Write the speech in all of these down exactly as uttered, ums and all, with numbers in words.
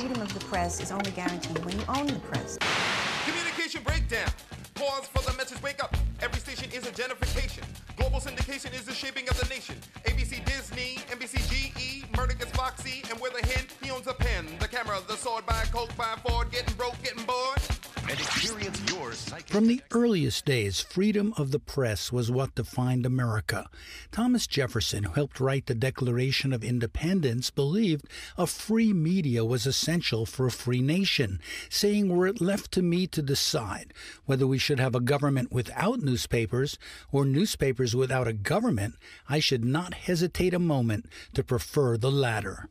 freedom of the press is only guaranteed when you own the press. Communication breakdown. Pause for the message, wake up. Every station is a gentrification. Global syndication is the shaping of the nation. A B C Disney, N B C G E, Murdoch gets Foxy, and with a hen, he owns a pen. The camera, the sword, by Coke, by Ford, getting broke, getting bored. And experience your psychic. From the earliest days, freedom of the press was what defined America. Thomas Jefferson, who helped write the Declaration of Independence, believed a free media was essential for a free nation, saying, were it left to me to decide whether we should have a government without newspapers or newspapers without a government, I should not hesitate a moment to prefer the latter.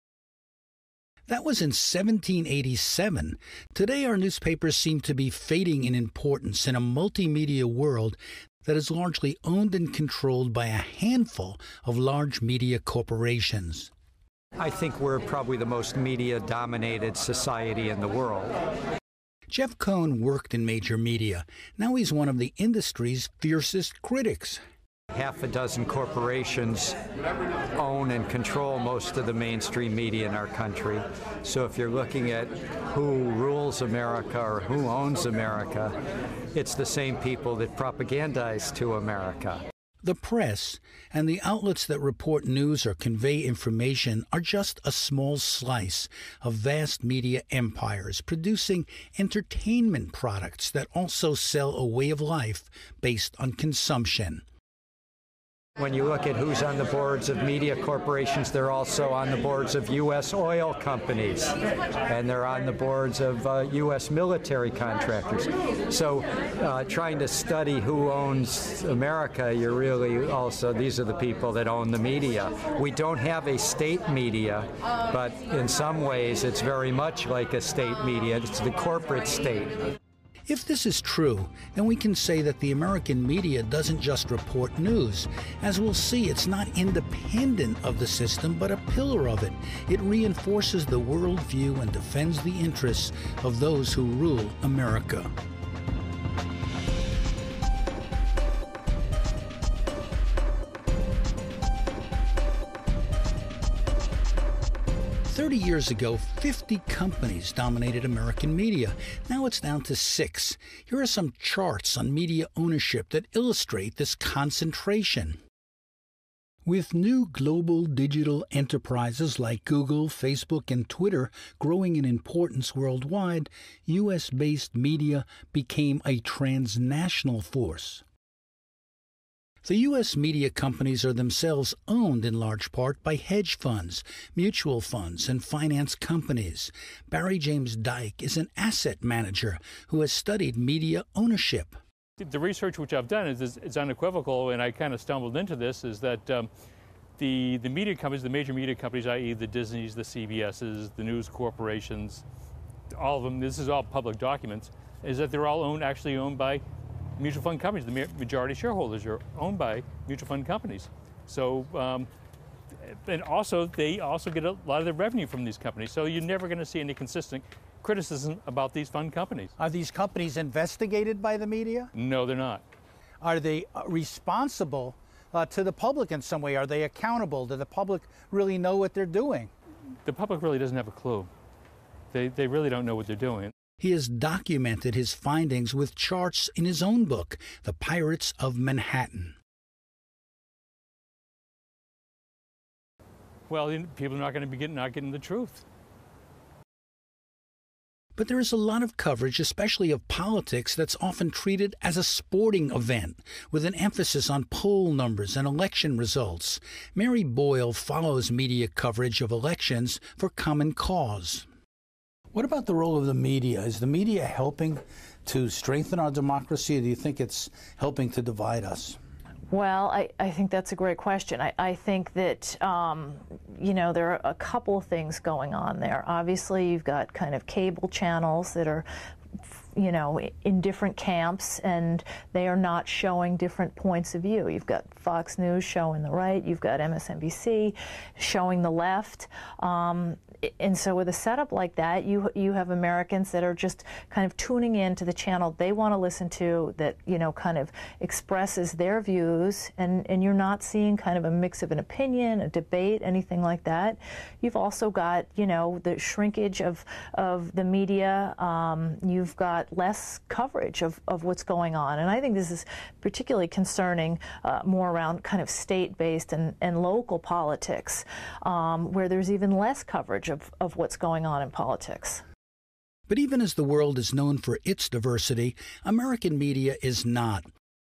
That was in seventeen eighty-seven. Today, our newspapers seem to be fading in importance in a multimedia world that is largely owned and controlled by a handful of large media corporations. I think we're probably the most media-dominated society in the world. Jeff Cohn worked in major media. Now he's one of the industry's fiercest critics. Half a dozen corporations own and control most of the mainstream media in our country. So if you're looking at who rules America or who owns America, it's the same people that propagandize to America. The press and the outlets that report news or convey information are just a small slice of vast media empires producing entertainment products that also sell a way of life based on consumption. When you look at who's on the boards of media corporations, they're also on the boards of U S oil companies, and they're on the boards of uh, U S military contractors. So uh, trying to study who owns America, you're really also, these are the people that own the media. We don't have a state media, but in some ways it's very much like a state media. It's the corporate state. If this is true, then we can say that the American media doesn't just report news. As we'll see, it's not independent of the system, but a pillar of it. It reinforces the worldview and defends the interests of those who rule America. Thirty years ago, fifty companies dominated American media. Now it's down to six. Here are some charts on media ownership that illustrate this concentration. With new global digital enterprises like Google, Facebook, and Twitter growing in importance worldwide, U S-based media became a transnational force. The U S media companies are themselves owned in large part by hedge funds, mutual funds, and finance companies. Barry James Dyke is an asset manager who has studied media ownership. The research which I've done is, is, is unequivocal, and I kind of stumbled into this, is that um, the, the media companies, the major media companies, that is the Disneys, the C B S's, the news corporations, all of them, this is all public documents, is that they're all owned, actually owned by mutual fund companies. The majority shareholders are owned by mutual fund companies. So, um, and also, they also get a lot of their revenue from these companies. So you're never going to see any consistent criticism about these fund companies. Are these companies investigated by the media? No, they're not. Are they responsible uh, to the public in some way? Are they accountable? Do the public really know what they're doing? The public really doesn't have a clue. They, they really don't know what they're doing. He has documented his findings with charts in his own book, The Pirates of Manhattan. Well, people are not going to be getting, not getting the truth. But there is a lot of coverage, especially of politics, that's often treated as a sporting event, with an emphasis on poll numbers and election results. Mary Boyle follows media coverage of elections for Common Cause. What about the role of the media? Is the media helping to strengthen our democracy, or do you think it's helping to divide us? Well, I, I think that's a great question. I, I think that, um, you know, there are a couple of things going on there. Obviously, you've got kind of cable channels that are, you know, in different camps, and they are not showing different points of view. You've got Fox News showing the right, you've got M S N B C showing the left, um, and so with a setup like that, you you have Americans that are just kind of tuning in to the channel they want to listen to, that, you know, kind of expresses their views, and, and you're not seeing kind of a mix of an opinion, a debate, anything like that. You've also got, you know, the shrinkage of, of the media. Um, you've got less coverage of, of what's going on. And I think this is particularly concerning uh, more around kind of state-based and, and local politics, um, where there's even less coverage of, of what's going on in politics. But even as the world is known for its diversity, American media is not.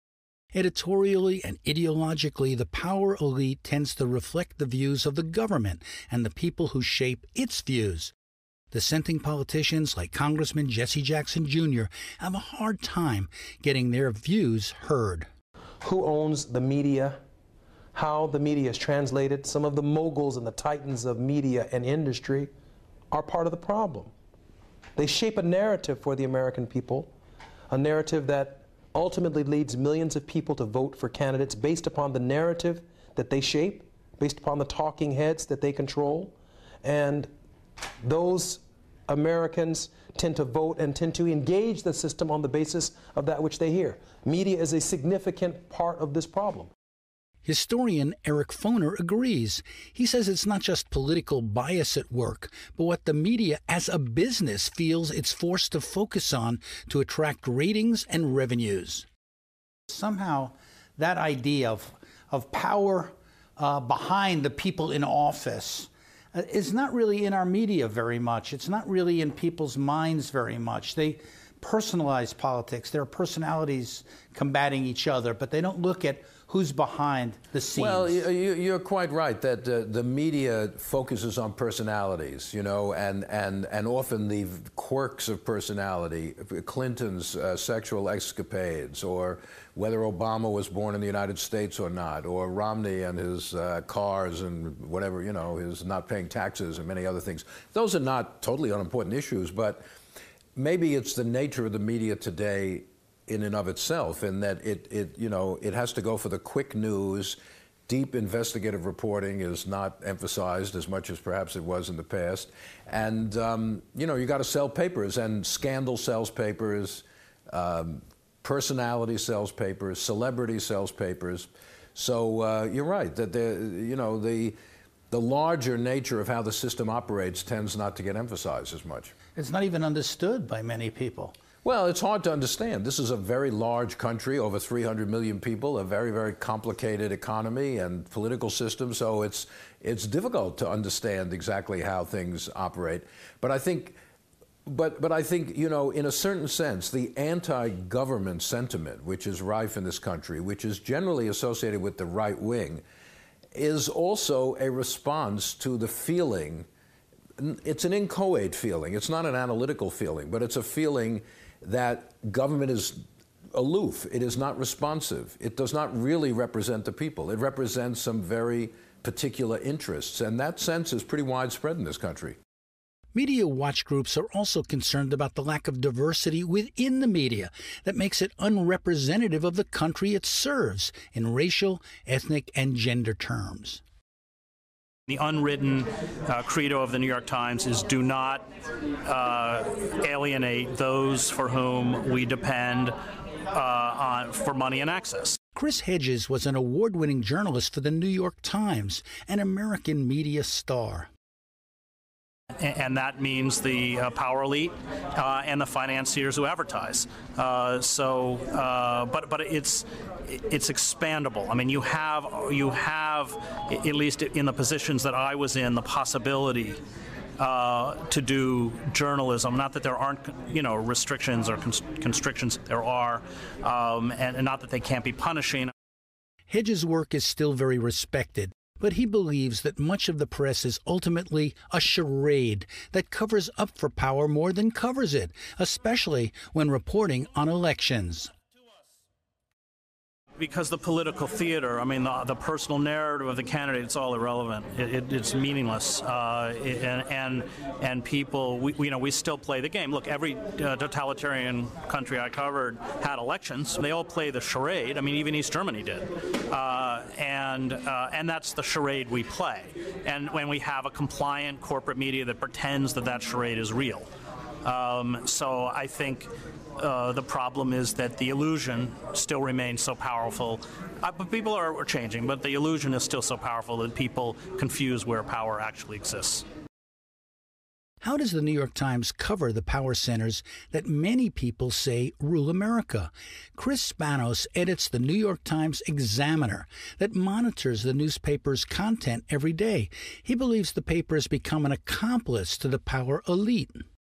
Editorially and ideologically, the power elite tends to reflect the views of the government and the people who shape its views. Dissenting politicians like Congressman Jesse Jackson Junior have a hard time getting their views heard. Who owns the media? How the media is translated? Some of the moguls and the titans of media and industry are part of the problem. They shape a narrative for the American people, a narrative that ultimately leads millions of people to vote for candidates based upon the narrative that they shape, based upon the talking heads that they control. And those Americans tend to vote and tend to engage the system on the basis of that which they hear. Media is a significant part of this problem. Historian Eric Foner agrees. He says it's not just political bias at work, but what the media as a business feels it's forced to focus on to attract ratings and revenues. Somehow that idea of, of power uh, behind the people in office uh, is not really in our media very much. It's not really in people's minds very much. They personalize politics. There are personalities combating each other, but they don't look at who's behind the scenes. Well, you, you're quite right that uh, the media focuses on personalities, you know, and, and, and often the quirks of personality, Clinton's uh, sexual escapades, or whether Obama was born in the United States or not, or Romney and his uh, cars and whatever, you know, his not paying taxes and many other things. Those are not totally unimportant issues, but maybe it's the nature of the media today in and of itself, in that it, it, you know, it has to go for the quick news. Deep investigative reporting is not emphasized as much as perhaps it was in the past. And, um, you know, you got to sell papers, and scandal sells papers, um, personality sells papers, celebrity sells papers. So uh, you're right, that the, you know, the, the larger nature of how the system operates tends not to get emphasized as much. It's not even understood by many people. Well, it's hard to understand. This is a very large country, over three hundred million people, a very, very complicated economy and political system, so it's, it's difficult to understand exactly how things operate. But I think, but, but I think, you know, in a certain sense, the anti-government sentiment, which is rife in this country, which is generally associated with the right wing, is also a response to the feeling. It's an inchoate feeling. It's not an analytical feeling, but it's a feeling that government is aloof. It is not responsive. It does not really represent the people. It represents some very particular interests, and that sense is pretty widespread in this country. Media watch groups are also concerned about the lack of diversity within the media that makes it unrepresentative of the country it serves in racial, ethnic, and gender terms. The unwritten uh, credo of the New York Times is do not uh, alienate those for whom we depend uh, on, for money and access. Chris Hedges was an award-winning journalist for the New York Times, an American media star. And that means the uh, power elite uh, and the financiers who advertise. Uh, so, uh, but but it's it's expandable. I mean, you have you have at least in the positions that I was in, the possibility uh, to do journalism. Not that there aren't, you know, restrictions or cons- constrictions. There are, um, and, and not that they can't be punishing. Hedges' work is still very respected, but he believes that much of the press is ultimately a charade that covers up for power more than covers it, especially when reporting on elections. Because the political theater, I mean, the, the personal narrative of the candidate, it's all irrelevant. It, it, it's meaningless, uh, and and and people, we you know, we still play the game. Look, every uh, totalitarian country I covered had elections. They all play the charade. I mean, even East Germany did, uh, and uh, and that's the charade we play. And when we have a compliant corporate media that pretends that that charade is real, um, so I think. Uh, the problem is that the illusion still remains so powerful. Uh, but people are, are changing, but the illusion is still so powerful that people confuse where power actually exists. How does the New York Times cover the power centers that many people say rule America? Chris Spanos edits the New York Times Examiner that monitors the newspaper's content every day. He believes the paper has become an accomplice to the power elite.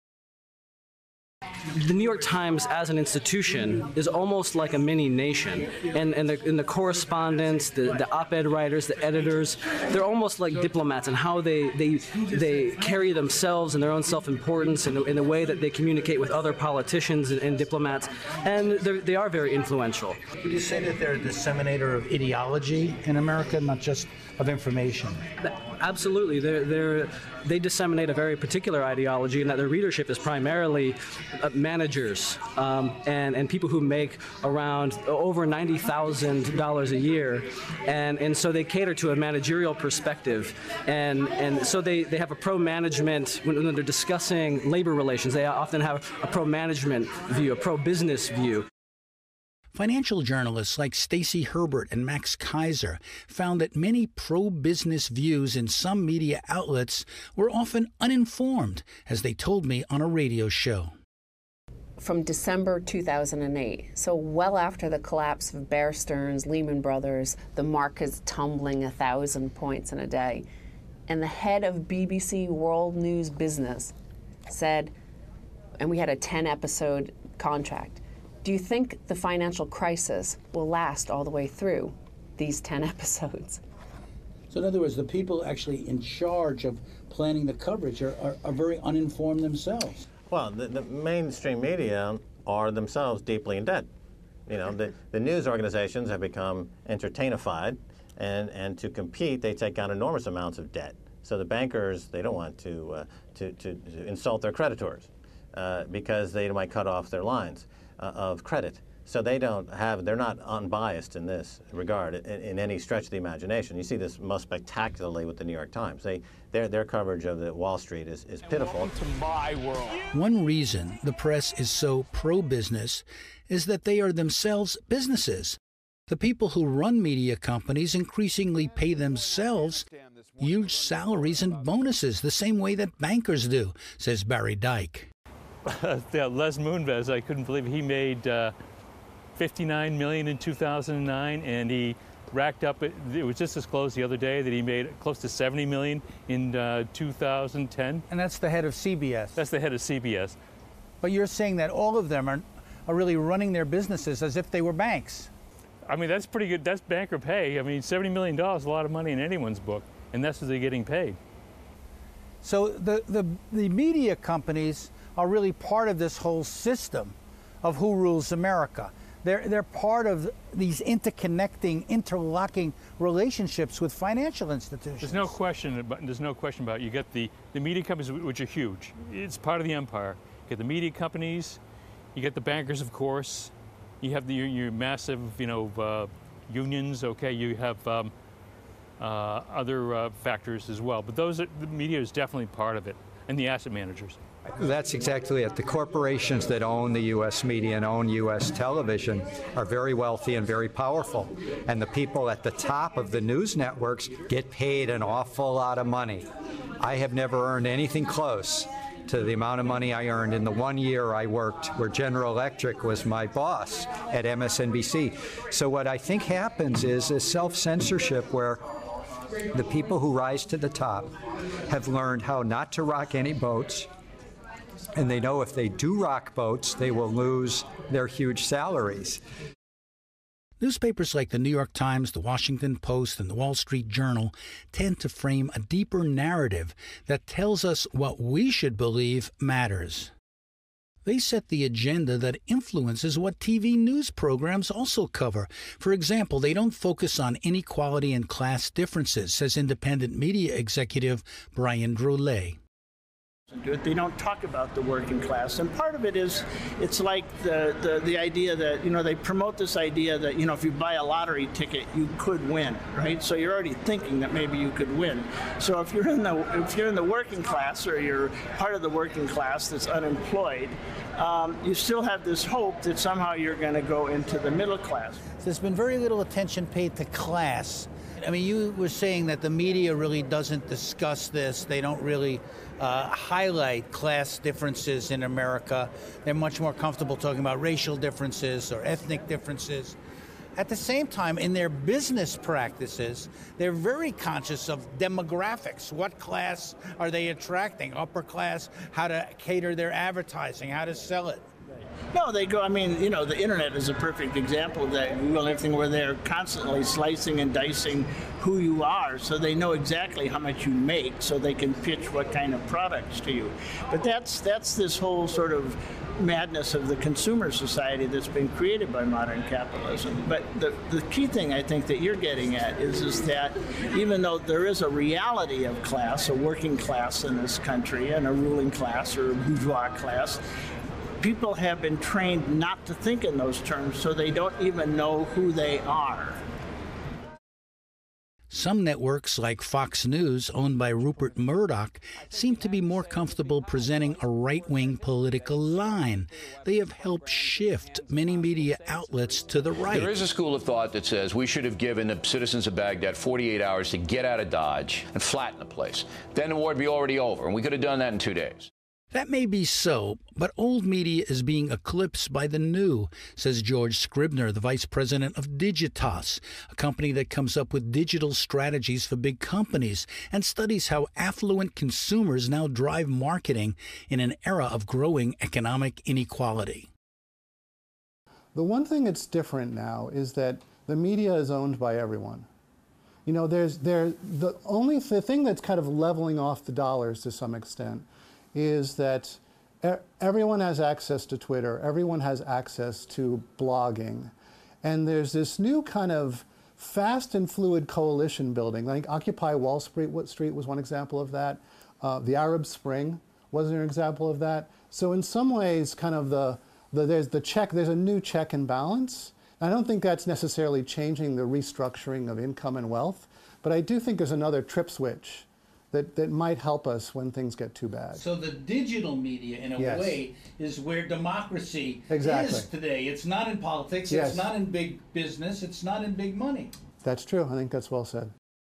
The New York Times as an institution is almost like a mini nation, and, and, the, and the correspondents, the, the op-ed writers, the editors, they're almost like diplomats in how they, they, they carry themselves and their own self-importance in, the, in the way that they communicate with other politicians and, and diplomats, and they are very influential. Would you say that they're a disseminator of ideology in America, not just of information? Absolutely. They're, they're, they disseminate a very particular ideology, and that their readership is primarily uh, managers um, and, and people who make around over ninety thousand dollars a year. And, and so they cater to a managerial perspective. And, and so they, they have a pro-management, when, when they're discussing labor relations, they often have a pro-management view, a pro-business view. Financial journalists like Stacy Herbert and Max Kaiser found that many pro-business views in some media outlets were often uninformed, as they told me on a radio show. From December two thousand eight, so well after the collapse of Bear Stearns, Lehman Brothers, the market's tumbling a thousand points in a day, and the head of B B C World News Business said, and we had a ten episode contract, do you think the financial crisis will last all the way through these ten episodes? So in other words, the people actually in charge of planning the coverage are, are, are very uninformed themselves. Well, the, the mainstream media are themselves deeply in debt. You know, the, the news organizations have become entertainified, and, and to compete, they take on enormous amounts of debt. So the bankers, they don't want to, uh, to, to, to insult their creditors uh, because they might cut off their lines Uh, of credit. So they don't have, they're not unbiased in this regard in, in any stretch of the imagination. You see this most spectacularly with the New York Times. They, their, their coverage of the Wall Street is, is pitiful. To my world. One reason the press is so pro-business is that they are themselves businesses. The people who run media companies increasingly pay themselves huge salaries and bonuses the same way that bankers do, says Barry Dyke. Yeah, Les Moonves, I couldn't believe it. He made uh, fifty-nine million dollars in two thousand nine, and he racked up, it, it was just disclosed the other day that he made close to seventy million dollars in uh, two thousand ten. And that's the head of C B S. That's the head of C B S. But you're saying that all of them are, are really running their businesses as if they were banks. I mean, that's pretty good. That's banker pay. I mean, seventy million dollars is a lot of money in anyone's book, and that's what they're getting paid. So the, the, the media companies are really part of this whole system of who rules America. They're, they're part of these interconnecting, interlocking relationships with financial institutions. There's no question about, there's no question about it. You get the, the media companies, which are huge. It's part of the empire. You get the media companies, you get the bankers, of course. You have the, your, your massive, you know, uh, unions, okay, you have um, uh, other uh, factors as well. But those are, the media is definitely part of it, and the asset managers. That's exactly it. The corporations that own the U S media and own U S television are very wealthy and very powerful. And the people at the top of the news networks get paid an awful lot of money. I have never earned anything close to the amount of money I earned in the one year I worked where General Electric was my boss at M S N B C. So what I think happens is a self-censorship where the people who rise to the top have learned how not to rock any boats, and they know if they do rock boats, they will lose their huge salaries. Newspapers like the New York Times, the Washington Post, and the Wall Street Journal tend to frame a deeper narrative that tells us what we should believe matters. They set the agenda that influences what T V news programs also cover. For example, they don't focus on inequality and class differences, says independent media executive Brian Drolet. They don't talk about the working class, and part of it is it's like the, the the idea that, you know, they promote this idea that, you know, if you buy a lottery ticket you could win, right? So you're already thinking that maybe you could win. So if you're in the if you're in the working class, or you're part of the working class that's unemployed, um, you still have this hope that somehow you're going to go into the middle class. There's been very little attention paid to class. I mean, you were saying that the media really doesn't discuss this. They don't really uh, highlight class differences in America. They're much more comfortable talking about racial differences or ethnic differences. At the same time, in their business practices, they're very conscious of demographics. What class are they attracting? Upper class, how to cater their advertising, how to sell it. No, they go, I mean, you know, the internet is a perfect example of that. Google and everything, where they're constantly slicing and dicing who you are, so they know exactly how much you make, so they can pitch what kind of products to you. But that's that's this whole sort of madness of the consumer society that's been created by modern capitalism. But the, the key thing I think that you're getting at is, is that even though there is a reality of class, a working class in this country, and a ruling class or a bourgeois class, people have been trained not to think in those terms, so they don't even know who they are. Some networks, like Fox News, owned by Rupert Murdoch, seem to be more comfortable presenting a right-wing political line. They have helped shift many media outlets to the right. There is a school of thought that says we should have given the citizens of Baghdad forty-eight hours to get out of Dodge and flatten the place. Then the war would be already over, and we could have done that in two days. That may be so, but old media is being eclipsed by the new, says George Scribner, the vice president of Digitas, a company that comes up with digital strategies for big companies and studies how affluent consumers now drive marketing in an era of growing economic inequality. The one thing that's different now is that the media is owned by everyone. You know, there's there the only the thing that's kind of leveling off the dollars to some extent is that everyone has access to Twitter, everyone has access to blogging, and there's this new kind of fast and fluid coalition building. Like Occupy Wall Street was one example of that. Uh, the Arab Spring was an example of that. So in some ways, kind of the, the there's the check, there's a new check and balance. I don't think that's necessarily changing the restructuring of income and wealth, but I do think there's another trip switch That, that might help us when things get too bad. So the digital media, in a yes. way, is where democracy exactly. is today. It's not in politics, yes. it's not in big business, it's not in big money. That's true. I think that's well said.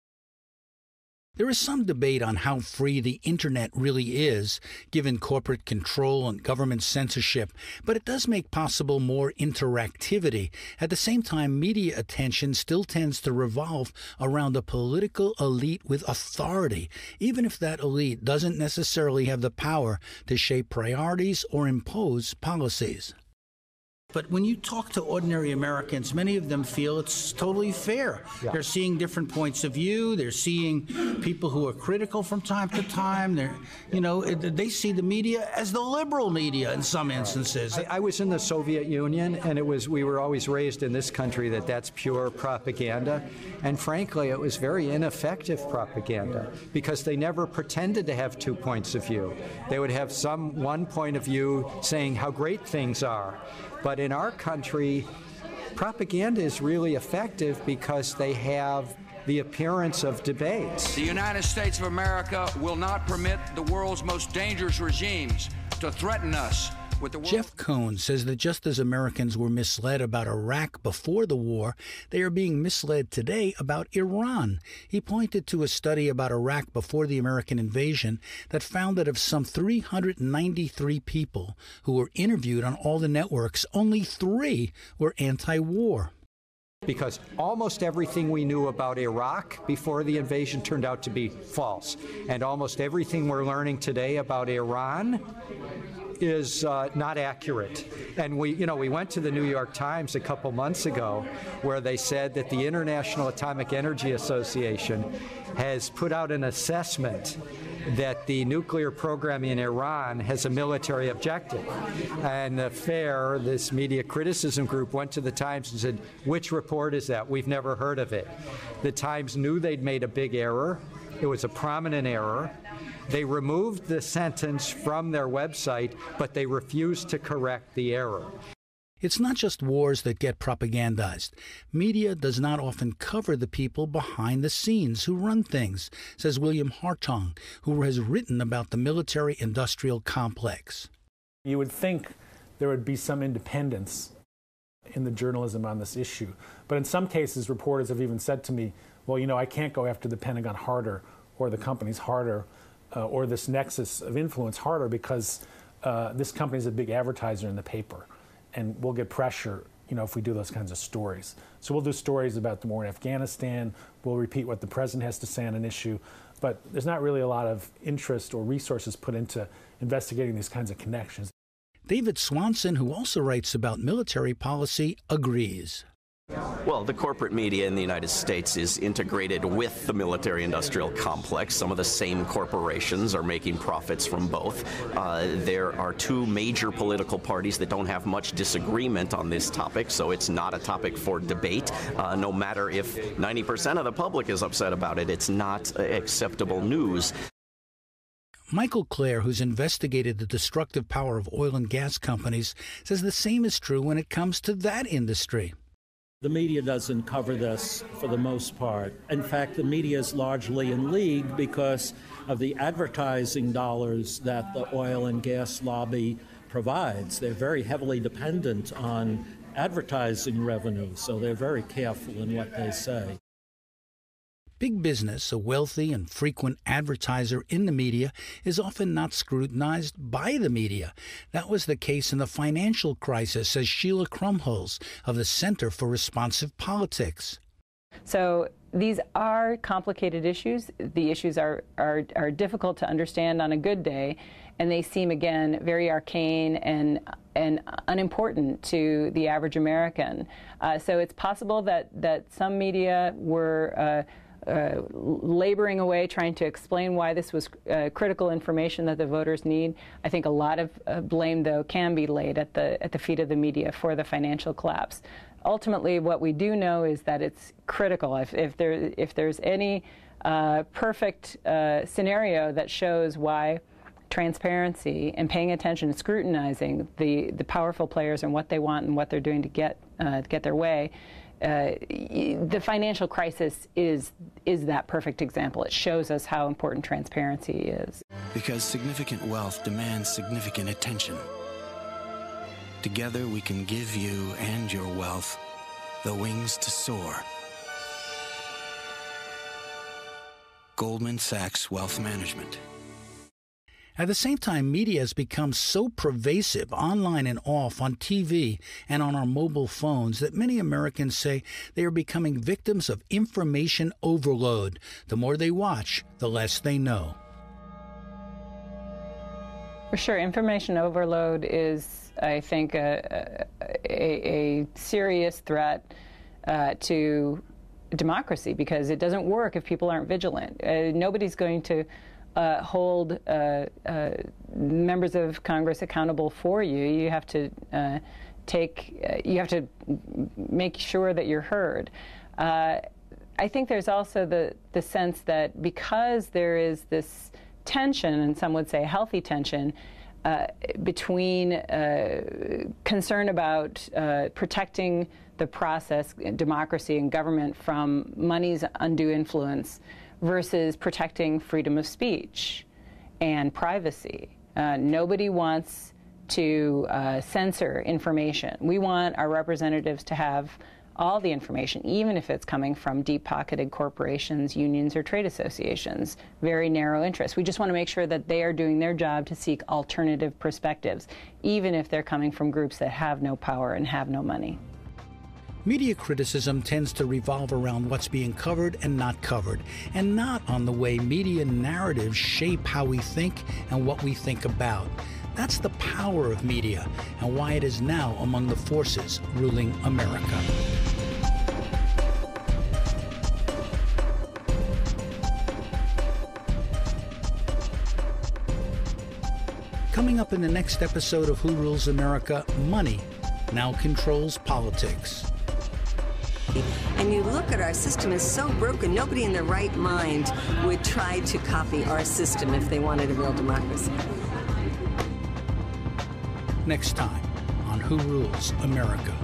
There is some debate on how free the internet really is, given corporate control and government censorship, but it does make possible more interactivity. At the same time, media attention still tends to revolve around a political elite with authority, even if that elite doesn't necessarily have the power to shape priorities or impose policies. But when you talk to ordinary Americans, many of them feel it's totally fair. Yeah. They're seeing different points of view. They're seeing people who are critical from time to time. They're, you know, they see the media as the liberal media in some instances. I, I was in the Soviet Union, and it was we were always raised in this country that that's pure propaganda. And frankly, it was very ineffective propaganda because they never pretended to have two points of view. They would have some one point of view saying how great things are. But in our country, propaganda is really effective because they have the appearance of debates. The United States of America will not permit the world's most dangerous regimes to threaten us. With the world. Jeff Cohn says that just as Americans were misled about Iraq before the war, they are being misled today about Iran. He pointed to a study about Iraq before the American invasion that found that of some three hundred ninety-three people who were interviewed on all the networks, only three were anti-war. Because almost everything we knew about Iraq before the invasion turned out to be false. And almost everything we're learning today about Iran is uh, not accurate. And we, you know, we went to the New York Times a couple months ago where they said that the International Atomic Energy Association has put out an assessment that the nuclear program in Iran has a military objective. And the FAIR, this media criticism group, went to the Times and said, which report is that? We've never heard of it. The Times knew they'd made a big error. It was a prominent error. They removed the sentence from their website, but they refused to correct the error. It's not just wars that get propagandized. Media does not often cover the people behind the scenes who run things, says William Hartung, who has written about the military-industrial complex. You would think there would be some independence in the journalism on this issue. But in some cases, reporters have even said to me, well, you know, I can't go after the Pentagon harder, or the companies harder, uh, or this nexus of influence harder, because uh, this company is a big advertiser in the paper. And we'll get pressure, you know, if we do those kinds of stories. So we'll do stories about the war in Afghanistan. We'll repeat what the president has to say on an issue. But there's not really a lot of interest or resources put into investigating these kinds of connections. David Swanson, who also writes about military policy, agrees. Well, the corporate media in the United States is integrated with the military-industrial complex. Some of the same corporations are making profits from both. Uh, there are two major political parties that don't have much disagreement on this topic, so it's not a topic for debate. Uh, no matter if ninety percent of the public is upset about it, it's not acceptable news. Michael Clare, who's investigated the destructive power of oil and gas companies, says the same is true when it comes to that industry. The media doesn't cover this for the most part. In fact, the media is largely in league because of the advertising dollars that the oil and gas lobby provides. They're very heavily dependent on advertising revenue, so they're very careful in what they say. Big business, a wealthy and frequent advertiser in the media, is often not scrutinized by the media. That was the case in the financial crisis, says Sheila Krumholz of the Center for Responsive Politics. So these are complicated issues. The issues are, are, are difficult to understand on a good day, and they seem, again, very arcane and, and unimportant to the average American. Uh, so it's possible that, that some media were uh, Uh, laboring away trying to explain why this was uh, critical information that the voters need. I think a lot of uh, blame, though, can be laid at the at the feet of the media for the financial collapse. Ultimately, what we do know is that it's critical. If, if there if there's any uh, perfect uh, scenario that shows why transparency and paying attention and scrutinizing the the powerful players and what they want and what they're doing to get uh, to get their way. Uh, the financial crisis is is that perfect example. It shows us how important transparency is. Because significant wealth demands significant attention. Together we can give you and your wealth the wings to soar. Goldman Sachs Wealth Management. At the same time, media has become so pervasive online and off, on T V and on our mobile phones, that many Americans say they are becoming victims of information overload. The more they watch, the less they know. For sure, information overload is, I think, a, a, a serious threat uh, to democracy, because it doesn't work if people aren't vigilant. Uh, nobody's going to Uh, hold uh, uh, members of Congress accountable for you. You have to uh, take, uh, you have to make sure that you're heard. Uh, I think there's also the, the sense that because there is this tension, and some would say healthy tension, uh, between uh, concern about uh, protecting the process, democracy and government from money's undue influence, versus protecting freedom of speech and privacy. Uh, nobody wants to uh, censor information. We want our representatives to have all the information, even if it's coming from deep-pocketed corporations, unions, or trade associations, very narrow interests. We just want to make sure that they are doing their job to seek alternative perspectives, even if they're coming from groups that have no power and have no money. Media criticism tends to revolve around what's being covered and not covered, and not on the way media narratives shape how we think and what we think about. That's the power of media, and why it is now among the forces ruling America. Coming up in the next episode of Who Rules America, money now controls politics. And you look at our system is so broken, nobody in their right mind would try to copy our system if they wanted a real democracy. Next time on Who Rules America.